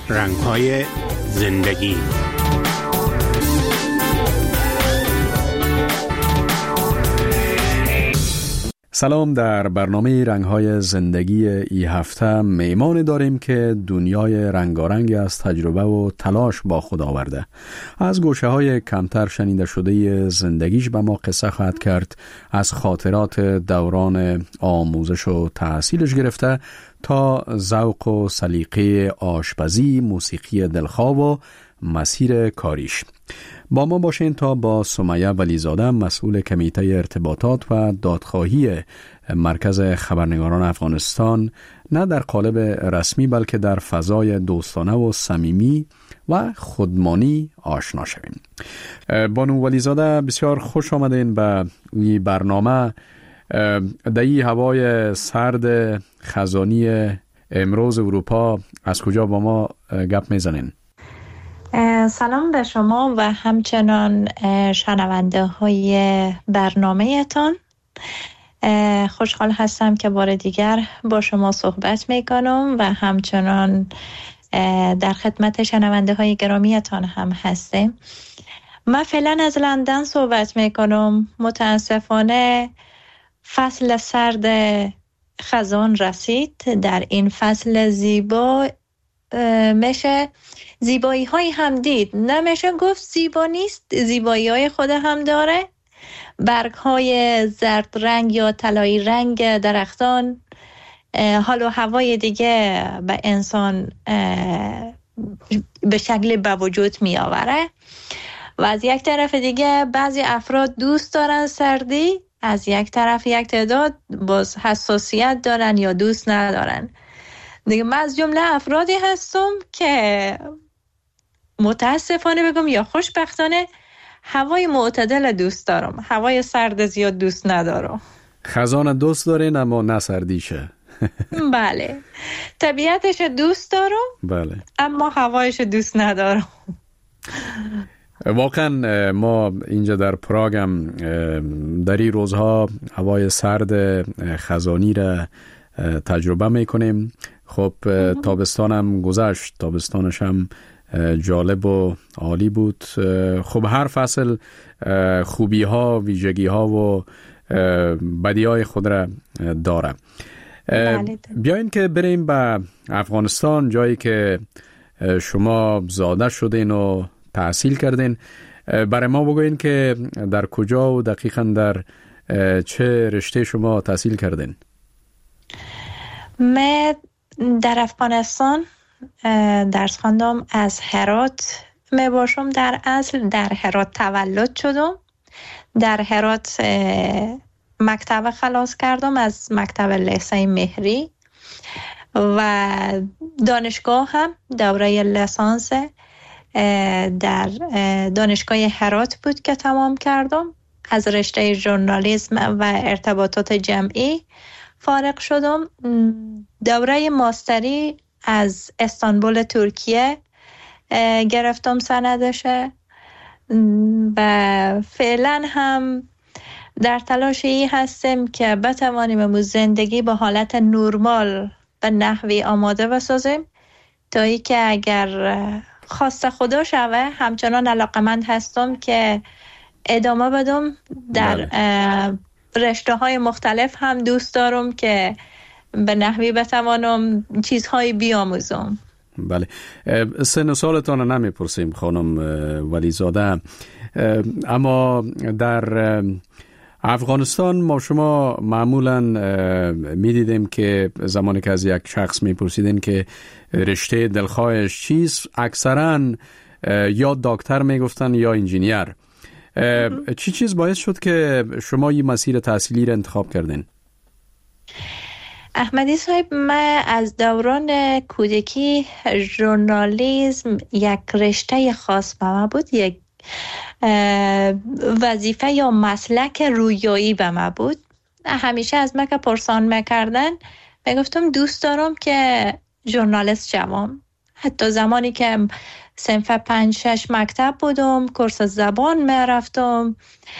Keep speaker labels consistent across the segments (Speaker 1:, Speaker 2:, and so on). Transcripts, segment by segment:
Speaker 1: رنگ‌های زندگی.
Speaker 2: سلام. در برنامه رنگ‌های زندگی ای هفته میهمان داریم که دنیای رنگارنگ از تجربه و تلاش با خود آورده. از گوشه‌های کمتر شنیده شده زندگیش به ما قصه خواهد کرد، از خاطرات دوران آموزش و تحصیلش گرفته تا ذوق و سلیقه آشپزی، موسیقی دلخواه و مسیر کاریش. با ما باشین تا با سمیه ولیزاده، مسئول کمیته ارتباطات و دادخواهی مرکز خبرنگاران افغانستان، نه در قالب رسمی بلکه در فضای دوستانه و صمیمی و خودمانی آشنا شویم. بانو ولیزاده، بسیار خوش آمدین به این برنامه. در این هوای سرد خزانی امروز اروپا از کجا با ما گپ میزنین؟
Speaker 3: سلام به شما و همچنان شنونده های برنامه تان. خوشحال هستم که بار دیگر با شما صحبت میکنم و همچنان در خدمت شنونده های گرامی تان هم هستیم. من فعلا از لندن صحبت میکنم. متاسفانه فصل سرد خزان رسید. در این فصل زیبا میشه زیبایی های هم دید، نمیشه گفت زیبا نیست، زیبایی های خود هم داره. برگ های زرد رنگ یا طلایی رنگ درختان، حال و هوای دیگه به انسان به شکل به وجود می آوره. و از یک طرف دیگه بعضی افراد دوست دارن سردی، از یک طرف یک تعداد باز حساسیت دارن یا دوست ندارن. دیگه من از جمله افرادی هستم که متاسفانه بگم یا خوشبختانه هوای معتدل دوست دارم، هوای سرد زیاد دوست ندارم.
Speaker 2: خزان دوست دارین اما نه سردیشه.
Speaker 3: بله، طبیعتش دوست دارم،
Speaker 2: بله،
Speaker 3: اما هوایش دوست ندارم.
Speaker 2: واقعا ما اینجا در پراگ هم در این روزها هوای سرد خزانی را تجربه میکنیم. خب تابستان هم گذشت، تابستانش هم جالب و عالی بود. خب هر فصل خوبی ها، ویژگی ها و بدی های خود را داره. بیاین که بریم به افغانستان، جایی که شما زاده شدین و تحصیل کردین. برای ما بگوین که در کجا و دقیقاً در چه رشته شما تحصیل کردین؟
Speaker 3: من در افغانستان درس خواندم. از هرات می باشم. در اصل در هرات تولد شدم. در هرات مکتب خلاص کردم از مکتب لیسه مهری و دانشگاه هم دوره لیسانس در دانشگاه هرات بود که تمام کردم. از رشته ژورنالیسم و ارتباطات جمعی فارغ شدم. دوره ماستری از استانبول ترکیه گرفتم سندشه و فعلا هم در تلاشی هستم که بتوانیم زندگی به حالت نرمال به نحوی آماده بسازیم تا ای که اگر خواست خدا شوه همچنان علاقمند هستم که ادامه بدم. در رشته های مختلف هم دوست دارم که به نحوی بتوانم چیزهایی بیاموزم.
Speaker 2: بله، سن و سالتان نمیپرسیم خانم ولیزاده، اما در افغانستان ما شما معمولا میدیدیم که زمانی که از یک شخص میپرسیدین که رشته دلخواهش چیست، اکثرا یا دکتر میگفتن یا انجینیر. چی چیز باعث شد که شما این مسیر تحصیلی را انتخاب کردین؟
Speaker 3: احمدی صاحب، من از دوران کودکی ژورنالیسم یک رشته خاص به من بود، یک وظیفه یا مسلک رویایی به من بود. همیشه از من که پرسان میکردن میگفتم دوست دارم که ژورنالیست شوم. حتی زمانی که صنف 5-6 مکتب بودم، کورس زبان میرفتم،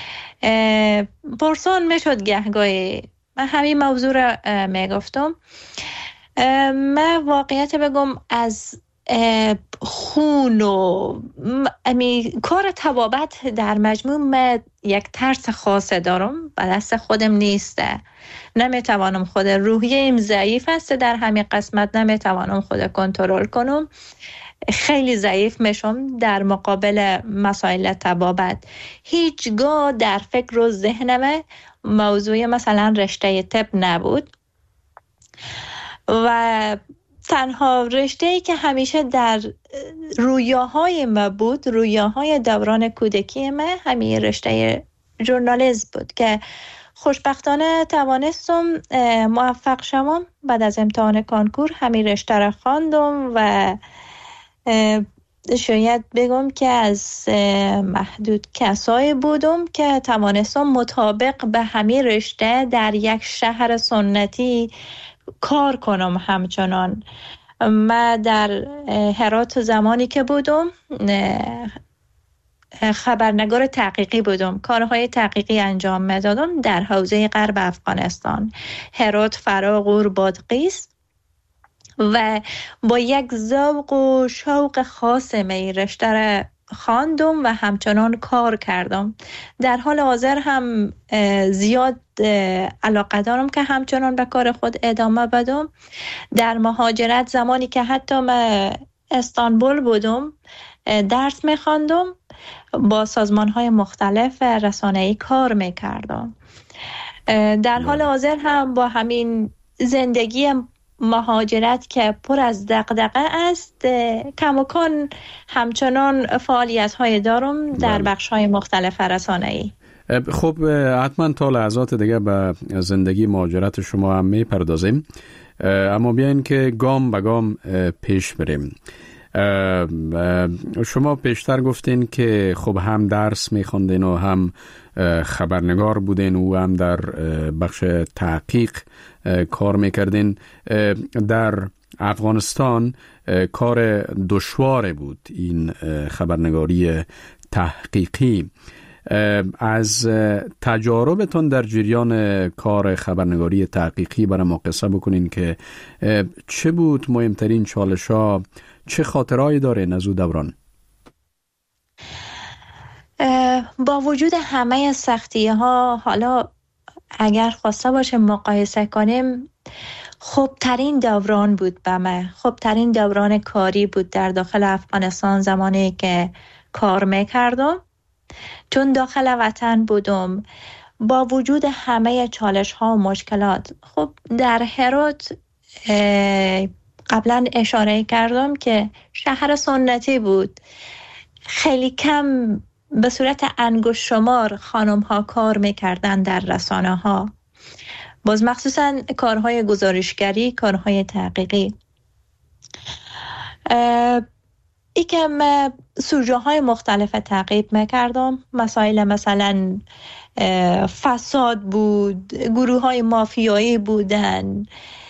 Speaker 3: پرسان میشد گهگاهی، من همین موضوع را میگفتم. من واقعیت بگم از خون و کار طبابت در مجموع من یک ترس خاصه دارم و دست خودم نیسته. نمیتوانم خود روحیم ضعیف است در همین قسمت، نمیتوانم خود کنترل کنم، خیلی ضعیف میشم در مقابل مسائل طبابت. هیچگاه در فکر و ذهنم موضوع مثلا رشته طب نبود و تنها رشته‌ای که همیشه در رویاهای ما بود، رویاهای دوران کودکی ما، همین رشته ژورنالیسم بود که خوشبختانه توانستم موفق شوم. بعد از امتحان کنکور همین رشته را خواندم و شاید بگم که از محدود کسایی بودم که توانستم مطابق به همین رشته در یک شهر سنتی کار کنم. همچنان من در هرات زمانی که بودم خبرنگار تحقیقی بودم، کارهای تحقیقی انجام میدادم در حوزه غرب افغانستان، هرات، فرا، غور، بادغیس و با یک ذوق و شوق خاص می رشته را خواندم و همچنان کار کردم. در حال حاضر هم زیاد علاقه دارم که همچنان به کار خود ادامه بدم. در مهاجرت زمانی که حتی من استانبول بودم درس می‌خواندم، با سازمان‌های مختلف رسانه‌ای کار می‌کردم. در حال حاضر هم با همین زندگی مهاجرت که پر از دغدغه است، کماکان همچنان فعالیت‌های دارم در بخش‌های مختلف رسانه‌ای.
Speaker 2: خب حتما تا لحظات دیگه به زندگی مهاجرت شما هم میپردازیم، اما بیاین که گام به گام پیش بریم. شما پیشتر گفتین که خب هم درس میخوندین و هم خبرنگار بودین و هم در بخش تحقیق کار میکردین. در افغانستان کار دشوار بود این خبرنگاری تحقیقی. از تجاربتون در جریان کار خبرنگاری تحقیقی برای ما قصه بکنین که چه بود مهمترین چالش‌ها، چه خاطرهایی دارین از او دوران؟
Speaker 3: با وجود همه سختی‌ها، حالا اگر خواسته باشه مقایسه کنیم، خوبترین دوران بود به من، خوبترین دوران کاری بود در داخل افغانستان زمانی که کار میکردم، چون داخل وطن بودم. با وجود همه چالش ها و مشکلات، خب در هرات قبلا اشاره کردم که شهر سنتی بود، خیلی کم به صورت انگشت شمار خانم ها کار میکردن در رسانه ها، باز مخصوصا کارهای گزارشگری، کارهای تحقیقی. ای که من سوژه های مختلف تعقیب میکردم، مسائل مثلا فساد بود، گروه های مافیایی بودن،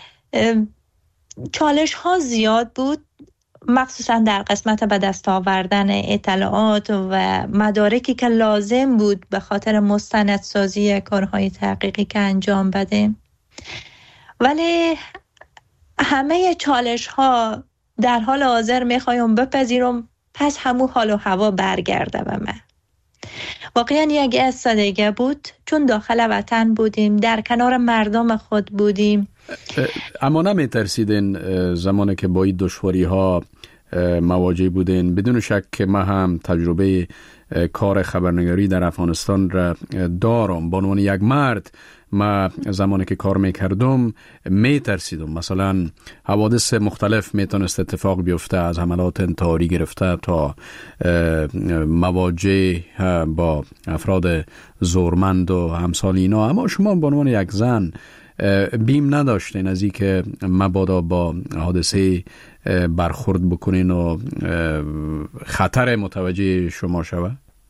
Speaker 3: چالش ها زیاد بود، مخصوصا در قسمت به دست آوردن اطلاعات و مدارکی که لازم بود به خاطر مستندسازی کارهای تحقیقی که انجام بدیم. ولی همه چالش ها در حال حاضر میخوایم بپذیرم، پس همون حال و هوا برگرده به من. واقعا یک استادگی بود، چون داخل وطن بودیم، در کنار مردم خود بودیم.
Speaker 2: اما نمی ترسیدین زمانی که با این دشواری ها مواجه بودین؟ بدون شک که من هم تجربه کار خبرنگاری در افغانستان را دارم. به عنوان یک مرد من زمانی که کار میکردم میترسیدم، مثلا حوادث مختلف میتونست اتفاق بیفته، از حملات انتحاری گرفته تا مواجه با افراد زورمند و همسال اینا. اما شما به عنوان یک زن بیم نداشتین از این که مبادا با حادثه برخورد بکنین و خطر متوجه شما شوه؟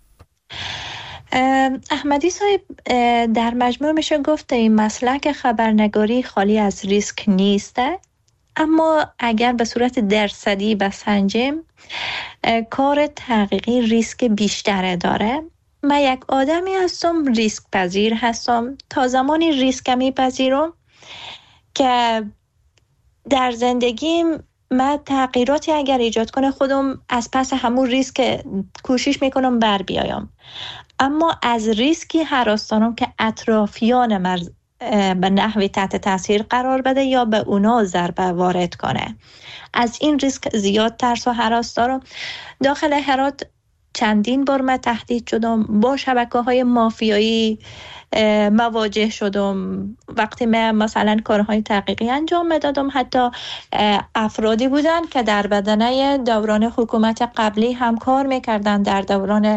Speaker 3: احمدی صاحب، در مجموع میشه گفت این مسلک خبرنگاری خالی از ریسک نیسته، اما اگر به صورت درصدی بسنجیم کار تحقیقی ریسک بیشتره داره. من یک آدمی هستم ریسک پذیر هستم، تا زمانی ریسک میپذیرم که در زندگیم من تغییراتی اگر ایجاد کنه خودم از پس همون ریسک کوشش میکنم بر بیایم، اما از ریسکی هراس دارم که اطرافیان من به نحوی تحت تاثیر قرار بده یا به اونا ضربه وارد کنه. از این ریسک زیاد ترس و هراس دارم. داخل هرات چندین بار من تهدید شدم، با شبکه‌های مافیایی مواجه شدم. وقتی من مثلا کارهای تحقیقی انجام میدادم، حتی افرادی بودن که در بدنه دوران حکومت قبلی هم کار میکردن، در دوران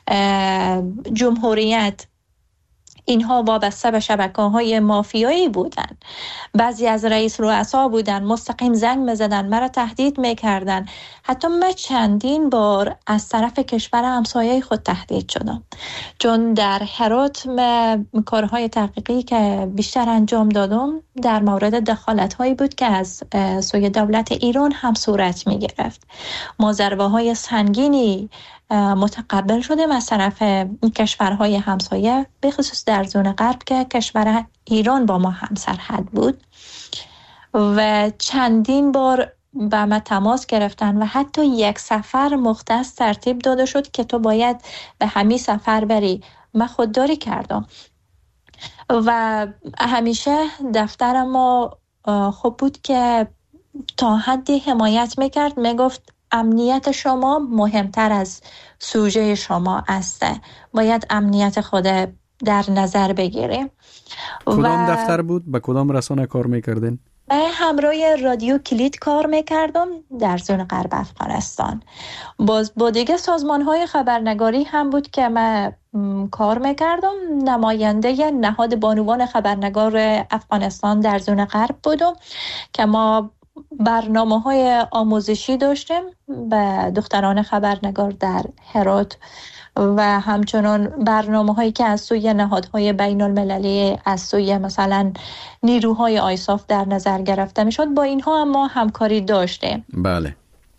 Speaker 3: جمهوریت اینها وابسته به شبکه‌های مافیایی بودن. بعضی از رئیس رؤسا بودن، مستقیم زنگ می‌زدن، مرا تهدید می‌کردن. حتی من چندین بار از طرف کشور همسایه خود تهدید شدم، چون در هرات کارهای تحقیقی که بیشتر انجام دادم در مورد دخالت‌هایی بود که از سوی دولت ایران هم صورت می‌گرفت. ما ضربه‌های سنگینی متقبل شدیم از طرف کشورهای همسایه، به خصوص در زون غرب که کشور ایران با ما هم سرحد بود، و چندین بار با ما تماس گرفتن و حتی یک سفر مختص ترتیب داده شد که تو باید به همین سفر بری. من خودداری کردم و همیشه دفتر ما خوب بود که تا حدی حمایت میکرد، میگفت امنیت شما مهمتر از سوژه شما است، باید امنیت خود در نظر بگیریم.
Speaker 2: کدام دفتر بود؟ به کدام رسانه کار میکردین؟
Speaker 3: من همراه رادیو کلید کار میکردم در زون غرب افغانستان. با دیگه سازمان‌های خبرنگاری هم بود که من کار میکردم. نماینده نهاد بانوان خبرنگار افغانستان در زون غرب بودم که ما برنامه‌های آموزشی داشتیم به دختران خبرنگار در هرات و همچنان برنامه‌هایی که از سوی نهادهای بین المللی، از سوی مثلا نیروهای آیساف در نظر گرفته میشد. با اینها هم ما همکاری داشتیم.
Speaker 2: بله.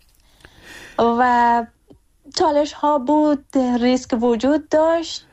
Speaker 3: و چالش ها بود، ریسک وجود داشت،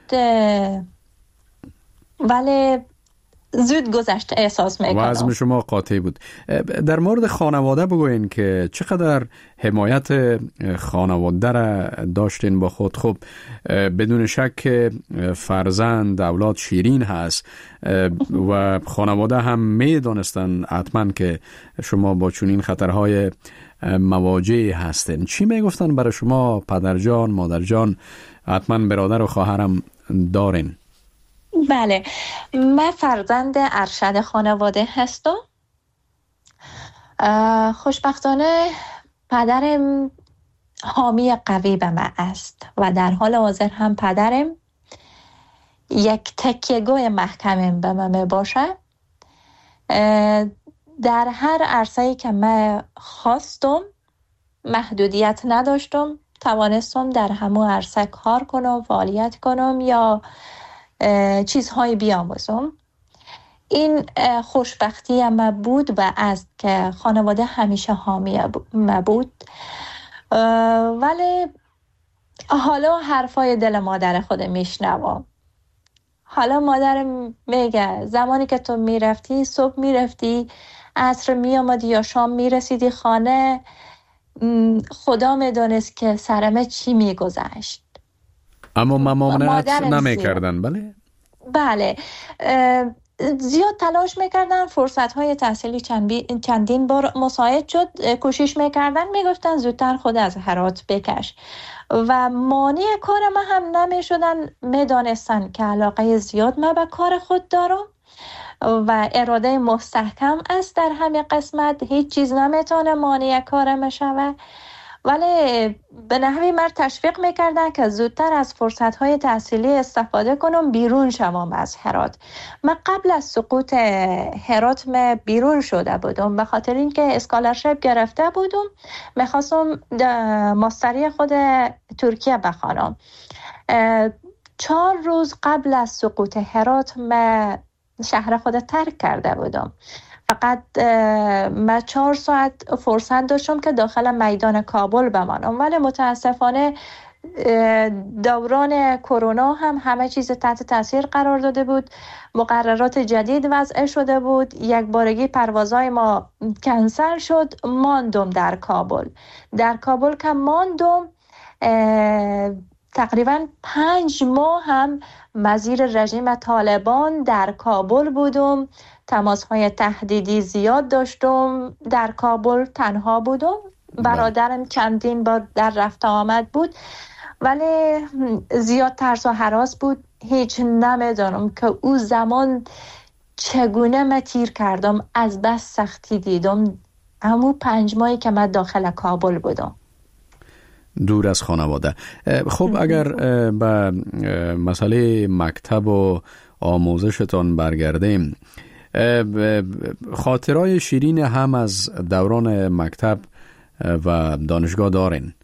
Speaker 3: ولی زود گذشت احساس میکنم.
Speaker 2: وزن شما قاطع بود. در مورد خانواده بگوین که چقدر حمایت خانواده را داشتین با خود؟ خب بدون شک فرزند اولاد شیرین هست و خانواده هم میدانستن حتما که شما با چنین خطرهای مواجه هستین. چی میگفتن برای شما پدرجان، مادرجان؟ حتما برادر و خواهرم دارین.
Speaker 3: بله، من فرزند ارشد خانواده هستم. خوشبختانه پدرم حامی قوی به من است و در حال حاضر هم پدرم یک تکیه‌گاه محکم به من می باشه. در هر عرصه‌ای که من خواستم محدودیت نداشتم، توانستم در همون عرصه کار کنم، فعالیت کنم یا چیزهای بیاموزم. این خوشبختی ما بود و است که خانواده همیشه حامی ما بود. ولی حالا حرفای دل مادر خود میشنوم. حالا مادرم میگه زمانی که تو میرفتی، صبح میرفتی، عصر میامدی یا شام میرسیدی خانه، خدا میدونست که سرمه چی میگذشت.
Speaker 2: اما ممانعت نمیکردن. بله
Speaker 3: بله، زیاد تلاش میکردن. فرصتهای تحصیلی چندین بار مساعد شد، کوشش میکردن، میگفتن زودتر خود از هرات بکش و مانع کار ما هم نمیشدن. میدانستن که علاقه زیاد ما به کار خود دارم و اراده مستحکم است در همه قسمت. هیچ چیز نمیتونه مانع کار ما شوه، ولی به نحوی مرد تشویق میکردن که زودتر از فرصتهای تحصیلی استفاده کنم، بیرون شوم از هرات. من قبل از سقوط هرات بیرون شده بودم، به خاطر اینکه اسکالرشپ گرفته بودم، میخواستم ماستری خود ترکیه بخوانم. 4 روز قبل از سقوط هرات من شهر خود ترک کرده بودم. فقط من 4 ساعت فرصت داشتم که داخل میدان کابل بمانم، ولی متاسفانه دوران کرونا هم همه چیز تحت تاثیر قرار داده بود، مقررات جدید وضع شده بود، یک بارگی پروازهای ما کنسل شد. ماندم در کابل که ماندم، تقریبا 5 ماه هم مزیر رژیم طالبان در کابل بودم، تماس‌های تهدیدی زیاد داشتم، در کابل تنها بودم، برادرم چندین بار در رفت آمد بود، ولی زیاد ترس و هراس بود. هیچ نمیدانم که او زمان چگونه من تیر کردم، از بس سختی دیدم همون 5 ماهی که من داخل کابل بودم
Speaker 2: دور از خانواده. خب اگر به مسئله مکتب و آموزشتان برگردیم، خاطرهای شیرین هم از دوران مکتب و دانشگاه دارین؟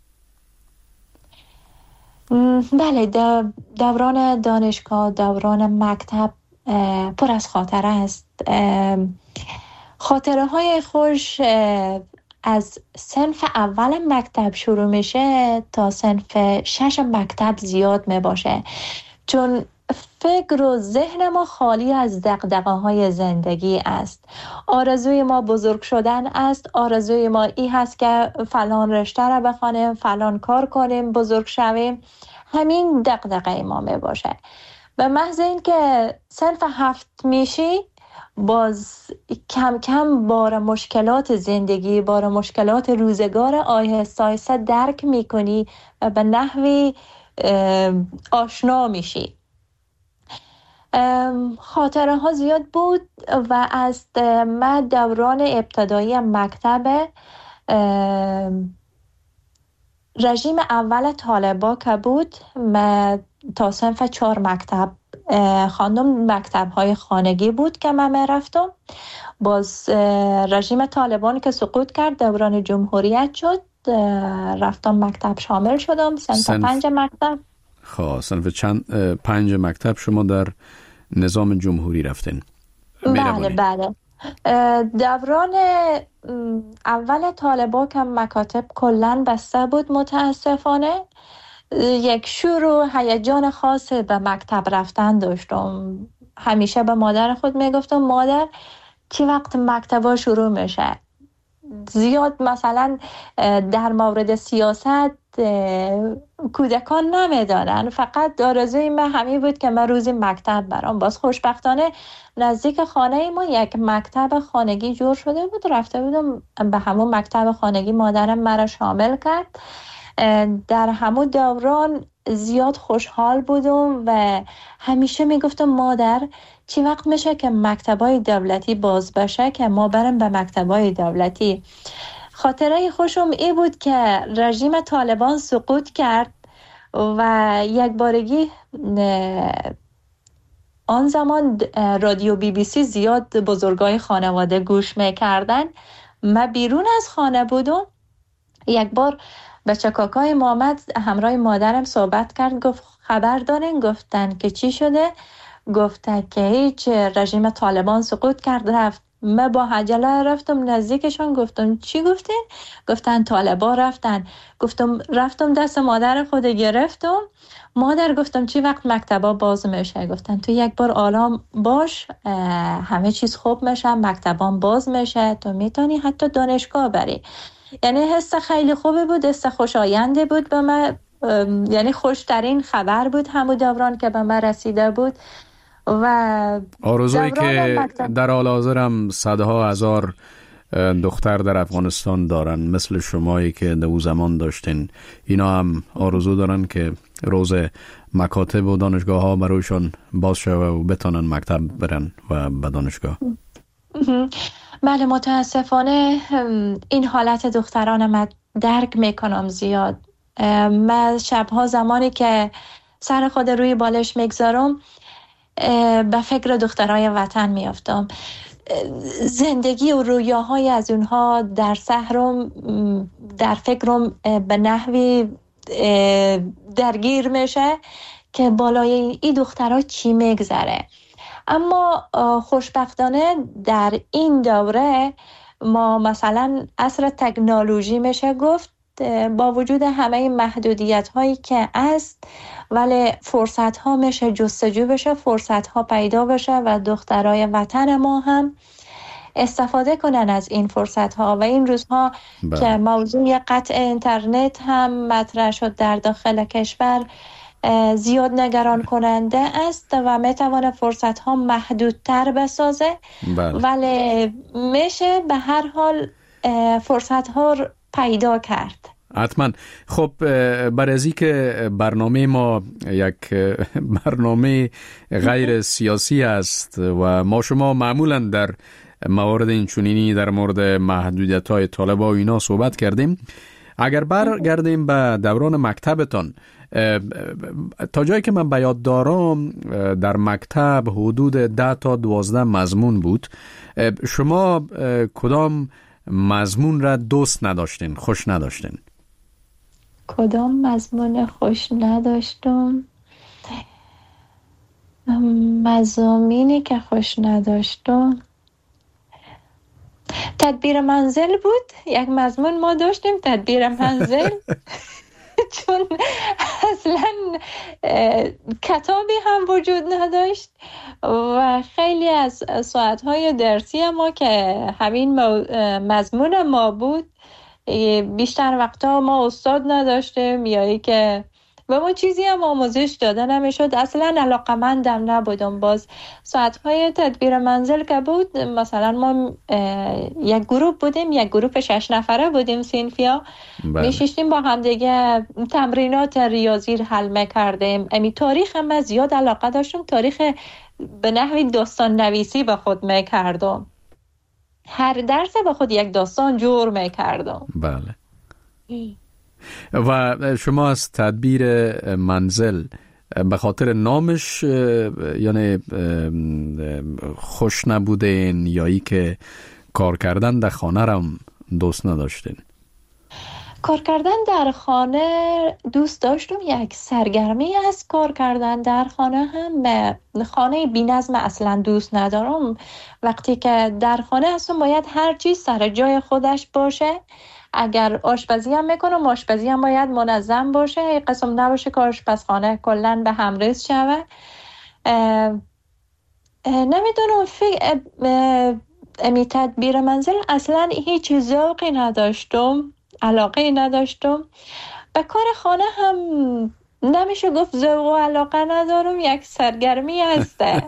Speaker 3: بله، دوران دانشگاه، دوران مکتب پر از خاطره است. خاطره های خوش از صنف اول مکتب شروع میشه تا صنف 6 مکتب زیاد میباشه، چون فکر و ذهن ما خالی از دغدغه‌های زندگی است. آرزوی ما بزرگ شدن است، آرزوی ما این هست که فلان رشته را بخوانیم، فلان کار کنیم، بزرگ شویم. همین دغدغه ما می باشه. به محض این که صنف 7 میشی، باز کم کم بار مشکلات زندگی، بار مشکلات روزگار آهسته آهسته درک میکنی و به نحوی آشنا میشی. خاطره ها زیاد بود و از من دوران ابتدایی مکتب رژیم اول طالبا که بود، من تا صنف 4 مکتب خواندم. مکتب های خانگی بود که من رفتم. باز رژیم طالبان که سقوط کرد، دوران جمهوریت شد، رفتم مکتب شامل شدم، صنف 5 مکتب.
Speaker 2: صنف 5 مکتب شما در نظام جمهوری رفتین؟
Speaker 3: بله. دوران اول طالبا که مکاتب کلن بسته بود، متاسفانه یک شور و هیجان خاص به مکتب رفتن داشتم. همیشه به مادر خود میگفتم مادر چی وقت مکتبا شروع میشه؟ زیاد مثلا در مورد سیاست کودکان نمیدانن، فقط آرزوی من همین بود که من روزی مکتب برام. باز خوشبختانه نزدیک خانه ما یک مکتب خانگی جور شده بود، رفته بودم به همون مکتب خانگی، مادرم مرا شامل کرد. در همون دوران زیاد خوشحال بودم و همیشه میگفتم مادر چی وقت میشه که مکتبای دولتی باز بشه که ما برم به مکتبای دولتی. خاطره خوشم ای بود که رژیم طالبان سقوط کرد و یک بارگی آن زمان رادیو BBC زیاد بزرگای خانواده گوش میکردن. من بیرون از خانه بودم، یک بار بچه کاکای محمد همراه مادرم صحبت کرد، گفت خبر دارین؟ گفتن که چی شده؟ گفته که هیچ، رژیم طالبان سقوط کرد رفت. من با عجله رفتم نزدیکشان، گفتم چی گفتین؟ گفتن طالبان رفتن. گفتم رفتم دست مادر خود گرفتم. مادر گفتم چی وقت مکتبا باز میشه؟ گفتن تو یک بار آرام باش، همه چیز خوب میشه، مکتبان باز میشه، تو میتونی حتی دانشگاه بری. یعنی حس خیلی خوبی بود، حس خوشاینده بود به من، یعنی خوشترین خبر بود همون دوران که به من رسیده بود. و
Speaker 2: آرزویی که در حال حاضر هم صدها هزار دختر در افغانستان دارن مثل شمایی که در اون زمان داشتین، اینا هم آرزو دارن که روز مکاتب و دانشگاه ها برایشان باز شوه و بتونن مکتب برن و به دانشگاه.
Speaker 3: بله، متاسفانه این حالت دختران من درک میکنم زیاد. من شبها زمانی که سر خود روی بالش میگذارم به فکر دخترای وطن میافتم. زندگی و رویاهای از اونها در سحرم، در فکرم به نحوی درگیر میشه که بالای این دخترها چی میگذره. اما خوشبختانه در این دوره ما مثلا عصر تکنولوژی میشه گفت، با وجود همه محدودیت هایی که است، ولی فرصت ها میشه جستجو بشه، فرصت ها پیدا بشه و دخترای وطن ما هم استفاده کنن از این فرصت ها. و این روزها که موضوع قطع اینترنت هم مطرح شد در داخل کشور، زیاد نگران کننده است و میتوانه فرصت ها محدودتر بسازه. ولی میشه به هر حال فرصت ها پیدا کرد.
Speaker 2: حتما. خب برای از این که برنامه ما یک برنامه غیر سیاسی است و ما شما معمولا در موارد این چنینی در مورد محدودیت‌های طالبا و اینا صحبت کردیم، اگر برگردیم به دوران مکتبتان، تا جایی که من به یاد دارم در مکتب حدود 10 تا 12 مضمون بود. شما کدام مضمون را دوست نداشتین، خوش نداشتین؟
Speaker 3: کدام مضمون خوش نداشتم؟ مضامینی که خوش نداشتم تدبیر منزل بود. یک مضمون ما داشتیم تدبیر منزل چون اصلا کتابی هم وجود نداشت و خیلی از ساعتهای درسی ما که همین مضمون ما بود، بیشتر وقتا ما استاد نداشتیم یا ای که و ما چیزی هم آموزش داده نمیشد. اصلا علاقمندم نبودم. باز ساعتهای تدبیر منزل که بود، مثلا ما یک گروه بودیم، یک گروه 6 نفره بودیم صنفیا، میشیشتیم با هم دیگه تمرینات ریاضی حل میکردیم. امی تاریخ هم زیاد علاقه داشتم، تاریخ به نحوی داستان نویسی به خود میکردم، هر درس به خود یک داستان جور میکردم.
Speaker 2: بله. و شما از تدبیر منزل به خاطر نامش یعنی خوش نبودین یا ای که کار کردن در خانه را دوست نداشتین؟
Speaker 3: کار کردن در خانه دوست داشتم. یک سرگرمی از کار کردن در خانه هم. خانه بی‌نظم اصلا دوست ندارم. وقتی که در خانه هستم باید هر چیز سر جای خودش باشه. اگر آشپزی هم میکنم، آشپزی هم باید منظم باشه، قسم نباشه که آشپزخانه کلن به هم ریز شوه. نمیدونم، امی تدبیر منزل اصلا هیچ ذوقی نداشتم، علاقه نداشتم. به کار خانه هم نمیشه گفت ذوق و علاقه ندارم، یک سرگرمی هسته.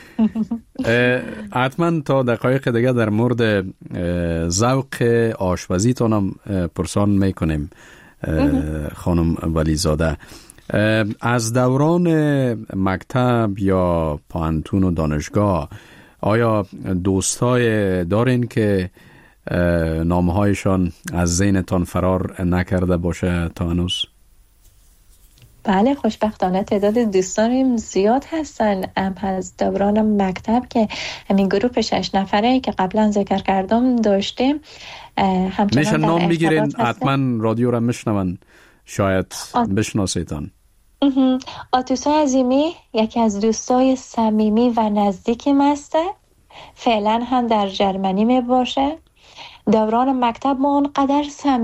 Speaker 2: حتما تا دقایق دیگه در مورد ذوق آشپزی تانم پرسان میکنیم خانم ولیزاده. از دوران مکتب یا پانتون و دانشگاه آیا دوستای دارین که نامهایشان از ذهنتان فرار نکرده باشه تا هنوز؟
Speaker 3: بله، خوشبختانه تعداد دوستانم زیاد هستن. از دوران مکتب که همین گروه 6 نفره که قبلا ذکر کردم داشتیم، همچنان
Speaker 2: میشه نام بگیرین؟ حتما رادیو را میشنون، شاید بشناسیتان.
Speaker 3: آتوسا عظیمی یکی از دوستای صمیمی و نزدیکیم هسته، فعلا هم در جرمنی می باشه. دوران مکتب ما آنقدر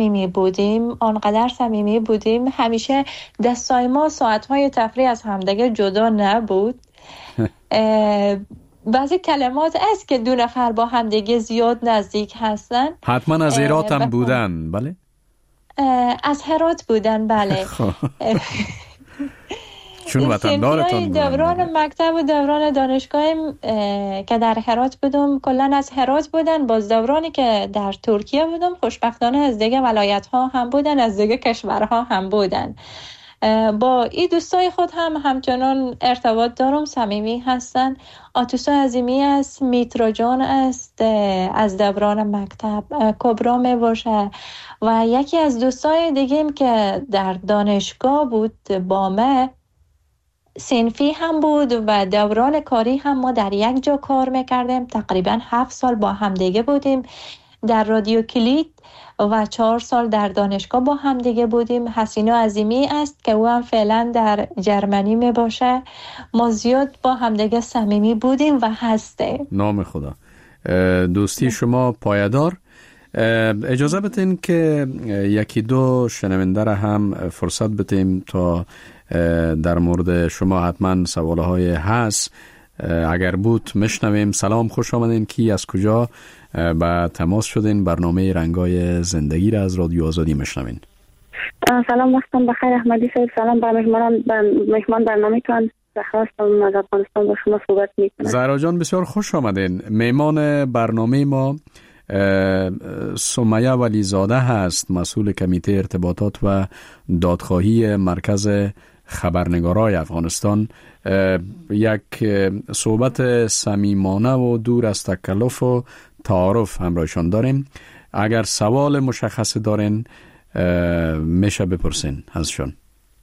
Speaker 3: صمیمی بودیم، همیشه دستای ما ساعتهای تفریح از همدیگه جدا نبود. بعضی کلمات است که دو نفر با همدیگه زیاد نزدیک هستن.
Speaker 2: حتما از هرات هم بودن؟ بله،
Speaker 3: از هرات بودن. بله.
Speaker 2: چون وطندارتان بودن.
Speaker 3: دوران مکتب و دوران دانشگاهیم که در هرات بودم کلن از هرات بودن. باز دورانی که در ترکیه بودم خوشبختانه از دیگه ولایت ها هم بودن، از دیگه کشورها هم بودن. با این دوستای خود هم همچنان ارتباط دارم، صمیمی هستن. آتوسا عظیمی است، میترا جان است از دوران مکتب، کبرا می باشه و یکی از دوستای دیگیم که در دانشگاه بود با ما صنفی هم بود و دوران کاری هم ما در یک جا کار میکردیم. تقریبا 7 سال با هم دیگه بودیم در رادیو کلید و 4 سال در دانشگاه با هم دیگه بودیم. حسینا عظیمی است که او هم فعلا در جرمنی می باشه. ما زیاد با هم دیگه صمیمی بودیم و هسته.
Speaker 2: نام خدا. دوستی شما پایدار. اجازه بدین که یکی دو شنونده را هم فرصت بدیم تا در مورد شما حتما سوالهای هست اگر بود مشنویم. سلام، خوش آمدین. کی از کجا با تماس شدین؟ برنامه رنگای زندگی را از رادیو آزادی مشنوین.
Speaker 4: سلام، وقتم بخیر. احمدی صاحب، سلام بر مهمان برنامه تان. زهراستم از افغانستان با شما صحبت میکنم.
Speaker 2: زهرا جان بسیار خوش آمدین. مهمان برنامه ما سمیه ولیزاده هست، مسئول کمیته ارتباطات و دادخواهی مرکز خبرنگارای افغانستان. یک صحبت صمیمانه و دور از تکلف و تعارف همراهشان داریم. اگر سوال مشخص دارین میشه بپرسین ازشون.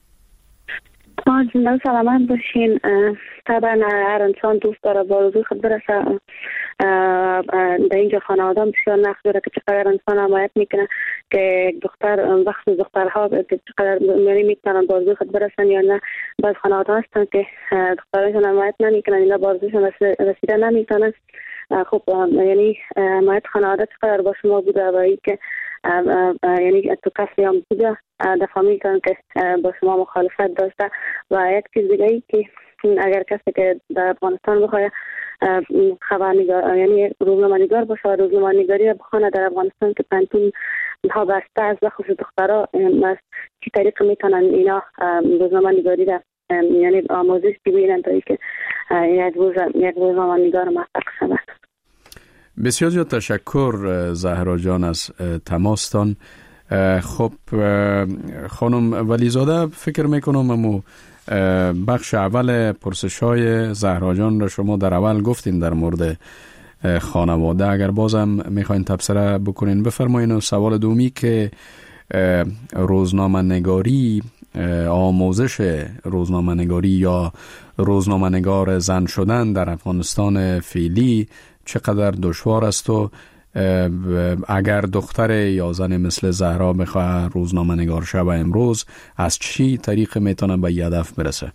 Speaker 4: زنده سلامت باشین. طبعا هر انسان دوست داره با روزی خود برسه. در اینجا خانواده بسیار نقش داره که چقدر انسان حمایت میکنه که دختر بخش دخترها که چقدر میتونن با روزی خود برسن یا نه. بعض خانواده هستن که دخترانشون حمایت نمیکنن، اینا با روزیشون رسیده نمیتونن. خب یعنی حمایت خانواده چقدر با شما بوده و ای که یعنی تو کسی هم بوده دفعه میکنن که با شما مخالفت داشته. و یک چیز دیگه ای که اگر کسی که در افغانستان بخواه خبرنگار یعنی روزنامه‌نگار باشه و روزنامه‌نگاری بخونه در افغانستان که پنتون ها بسته از بخصوص دخترها از چی طریق میتونن اینا روزنامه‌نگاری را یعنی آموزش ببینن تا اینکه یک روزنامه‌نگار موفق شود.
Speaker 2: بسیار زیاد تشکر زهرا جان از تماستان. خب خانم ولیزاده، فکر میکنم امو بخش اول پرسش های زهرا جان را شما در اول گفتین در مورد خانواده. اگر بازم میخواین تبصره بکنین بفرمایین. و سوال دومی که روزنامه نگاری، آموزش روزنامه نگاری یا روزنامه نگار زن شدن در افغانستان فعلی چقدر دشوار است و اگر دختر یا زن مثل زهرا بخواه روزنامه نگار شوه امروز از چی طریق میتونه به هدف برسه؟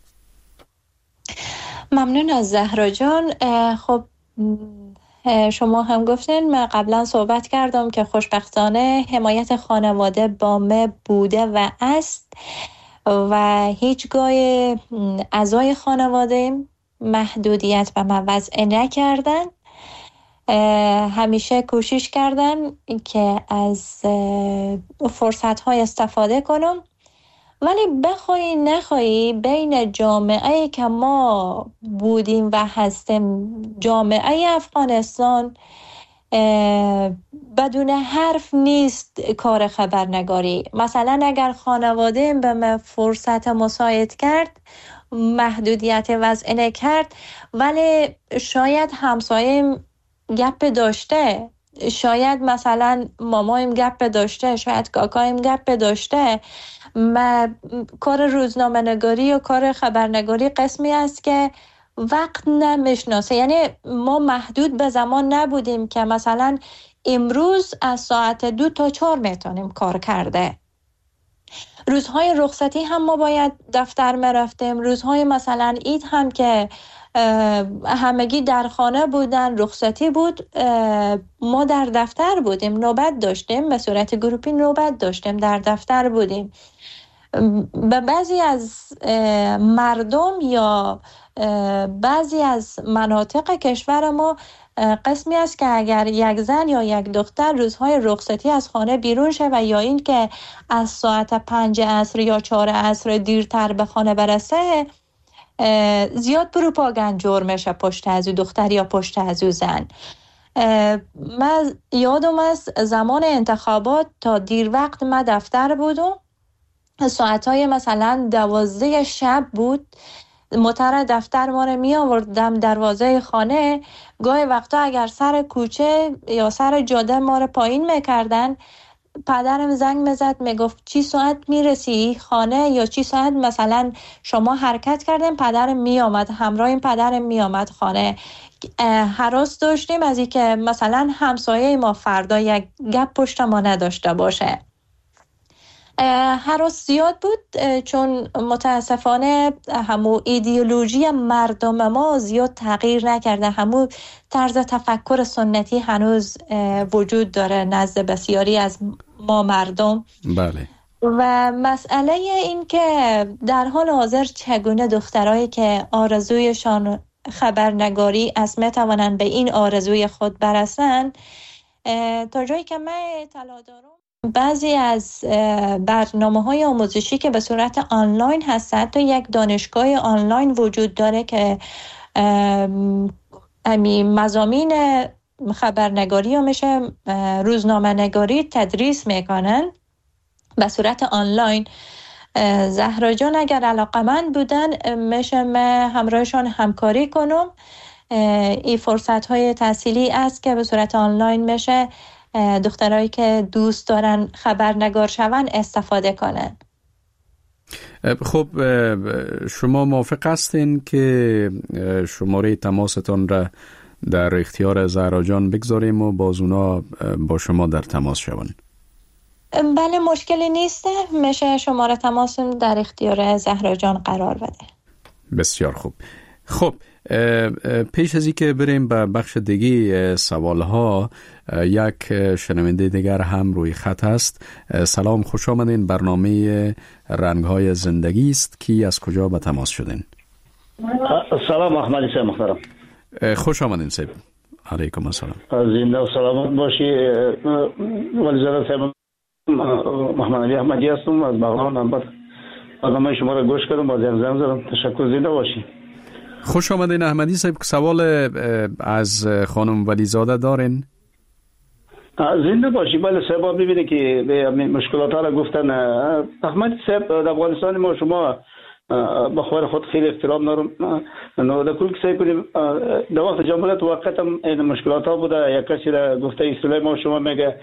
Speaker 3: ممنون از زهرا جان. خب شما هم گفتین، من قبلا صحبت کردم که خوشبختانه حمایت خانواده بامه بوده و است و هیچگاه اعضای خانواده محدودیت و موضع نکردن. همیشه کوشش کردن که از فرصت‌های استفاده کنم، ولی بخوایی نخوایی بین جامعه که ما بودیم و هستیم، جامعه افغانستان، بدون حرف نیست کار خبرنگاری. مثلا اگر خانواده به من فرصت مساعد کرد، محدودیت وضع کرد، ولی شاید همسایه گپ داشته، شاید مثلا مامایم گپ داشته، شاید کاکایم گپ داشته. کار روزنامه نگاری و کار خبرنگاری قسمی است که وقت نمیشناسه. یعنی ما محدود به زمان نبودیم که مثلا امروز از ساعت 2 تا 4 میتونیم کار کرده. روزهای رخصتی هم ما باید دفتر میرفتیم. روزهای مثلا عید هم که همگی در خانه بودن، رخصتی بود، ما در دفتر بودیم، نوبت داشتیم، به صورت گروپی نوبت داشتیم، در دفتر بودیم. به بعضی از مردم یا بعضی از مناطق کشور ما قسمی است که اگر یک زن یا یک دختر روزهای رخصتی از خانه بیرون شود یا این که از ساعت 5 عصر یا 4 عصر دیرتر به خانه برسه، زیاد پروپاگاند جور میشه پشت از او دختر یا پشت از او زن. من یادم است زمان انتخابات تا دیر وقت من دفتر بودم، ساعتهای مثلا 12 شب بود، متر دفتر ما رو می آوردم دروازه خانه. گاهی وقتا اگر سر کوچه یا سر جاده ما رو پایین میکردن، پدرم زنگ میزد میگفت چی ساعت میرسی خانه یا چی ساعت مثلا شما حرکت کردن. پدرم میامد، همراه این پدرم میامد خانه. هراس داشتیم از اینکه مثلا همسایه ما فردا یک گپ پشت ما نداشته باشه. هراس زیاد بود، چون متاسفانه همو ایدئولوژی مردم ما زیاد تغییر نکرده. همو طرز تفکر سنتی هنوز وجود داره نزد بسیاری از ما مردم.
Speaker 2: بله.
Speaker 3: و مسئله این که در حال حاضر چگونه دخترایی که آرزویشان خبرنگاری است میتوانند به این آرزوی خود برسند، تا جایی که من اطلاع دارم بعضی از برنامه‌های آموزشی که به صورت آنلاین هست، حتی یک دانشگاه آنلاین وجود داره که مضامین خبرنگاری و میشه روزنامه نگاری تدریس میکنن به صورت آنلاین. زهرا جان اگر علاقمند بودن میشه من همراهشان همکاری کنم. این فرصت‌های تحصیلی است که به صورت آنلاین میشه دخترایی که دوست دارن خبرنگار شون استفاده کنن.
Speaker 2: خب شما موافق هستین که شماره تماستان را در اختیار زهرا جان بگذاریم و باز اونا با شما در تماس شون؟
Speaker 3: بله، مشکلی نیست. میشه شماره تماس در اختیار زهرا جان قرار بده.
Speaker 2: بسیار خوب. خب پیش از این که بریم به بخش دیگه سوالها، یک شنونده دیگر هم روی خط هست. سلام، خوش آمدین. برنامه رنگ‌های زندگی است. کی از کجا به تماس شدین؟
Speaker 5: سلام احمدی صاحب محترم.
Speaker 2: خوش آمدین صاحب. علیکم السلام.
Speaker 5: زنده و سلامت باشی. ولیزاده صاحب محمد علی احمدی هستم از بغلان. نمبر برنامه شما را گوش کردم، با زنگ زدم. تشکر. زنده باشی.
Speaker 2: خوش آمدین احمدی صاحب. سوال از خانم ولیزاده دارین؟
Speaker 5: زنده باشی. بله صاحب، ببینید که به مشکلات ها را گفتن. احمدی صاحب در افغانستان ما شما بخوار خود خیلی احترام دارم. در کل که سعی کنیم در وقت جمهوریت وقت هم این مشکلات ها بوده. یک کسی را گفته اصطلاح ما شما میگه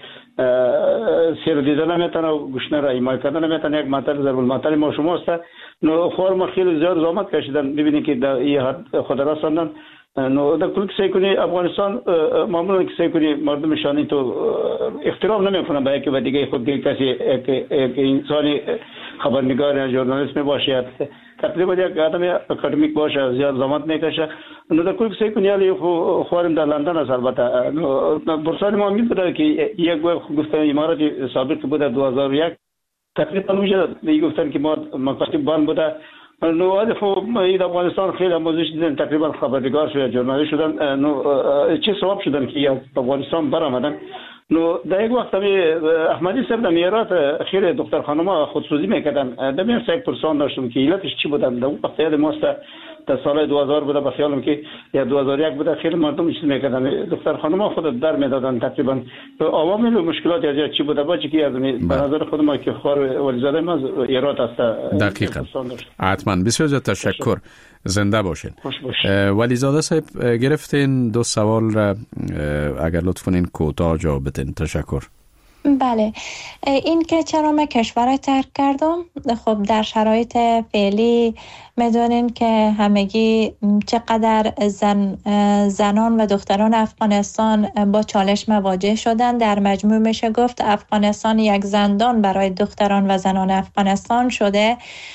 Speaker 5: سیر دیدن نمیتونه و گوشنه را ایمای کردن نمیتونه. یک مطلب ضرب المثل ما شما است. خوار ما خیلی زیاد زحمت کشیدن ببینید که در این حد خود رساندن. در کل که سعی کنی افغانستان معمولا که سعی کنی مردمشان تو احترام نمیکنن به یکی و دیگه. خود کسی انسانی خبرنگار یا ژورنالیست باشه، تقریبا یک آدم اکادمیک باشه، زیاد زحمت میکشه. در کل که سعی کنی علی خوارم در لندن است. البته برسان ما میبوده که یک گفته امارات سابق بوده 2001 تقریبا میشه میگفتن که ما مکاتب بند بوده. نو خب این افغانستان خیلی آموزش دیدن، تقریبا خبرنگار شدن، ژورنالیست شدن. چه سبب شدن که افغانستان برآمدن؟ نو در یک وقت احمدی صاحب در میرات خیلی دختر خانم‌ها خودسوزی میکردن. در میرات یک پرسان داشتم که علتش چی بودن. در اون وقت یاد ماست در سال 2000 بوده، به خیالم که یا 2001 بوده. خیلی مردم چیز میکردن، دختر خانم‌ها خود در میدادن. تقریبا عوامل و مشکلات یا چی بوده باشه که از به نظر خود ما که خار ولیزاده ما ایرات است.
Speaker 2: دقیقاً. حتما. بسیار تشکر. زنده باشین. ولیزاده صاحب گرفتین دو سوال را، اگر لطف کنین کوتاه جواب بدین. تشکر.
Speaker 3: بله، این که چرا من کشور ترک کردم، خب در شرایط فعلی میدونین که همگی چقدر زنان و دختران افغانستان با چالش مواجه شدن. در مجموع میشه گفت افغانستان یک زندان برای دختران و زنان افغانستان شده.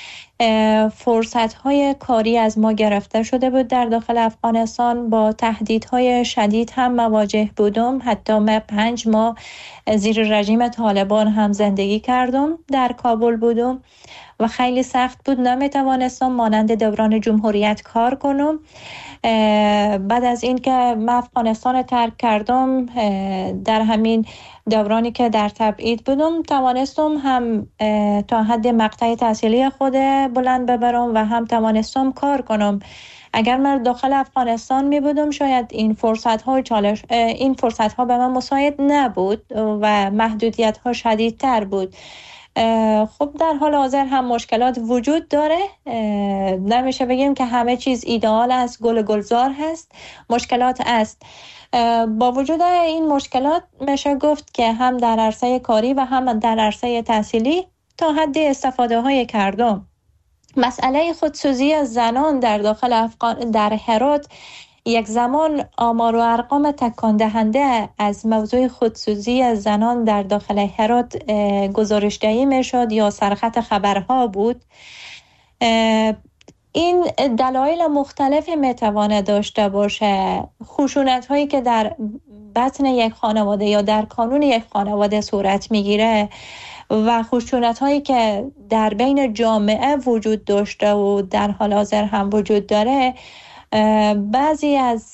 Speaker 3: فرصت‌های کاری از ما گرفته شده بود. در داخل افغانستان با تهدیدهای شدید هم مواجه بودم. حتی من 5 ماه زیر رژیم طالبان هم زندگی کردم. در کابل بودم و خیلی سخت بود. نمیتوانستم مانند دوران جمهوریت کار کنم. بعد از این که من افغانستان ترک کردم، در همین دورانی که در تبعید بودم توانستم هم تا حد مقطع تحصیلی خود بلند ببرم و هم توانستم کار کنم. اگر من داخل افغانستان می بودم شاید این فرصت ها به من مساعد نبود و محدودیت ها شدیدتر بود. خب در حال حاضر هم مشکلات وجود داره. نمیشه بگیم که همه چیز ایدئال است، گل گلزار هست. مشکلات است. با وجود این مشکلات میشه گفت که هم در عرصه کاری و هم در عرصه تحصیلی تا حد استفاده های کردم. مسئله خودسوزی زنان در داخل در هرات یک زمان آمار و ارقام تکان دهنده از موضوع خودسوزی زنان در داخل هرات گزارش‌دهی می‌شد یا سرخط خبرها بود. این دلایل مختلفی میتواند داشته باشه. خشونت هایی که در بطن یک خانواده یا در کانون یک خانواده صورت میگیره و خشونت هایی که در بین جامعه وجود داشته و در حال حاضر هم وجود داره، بعضی از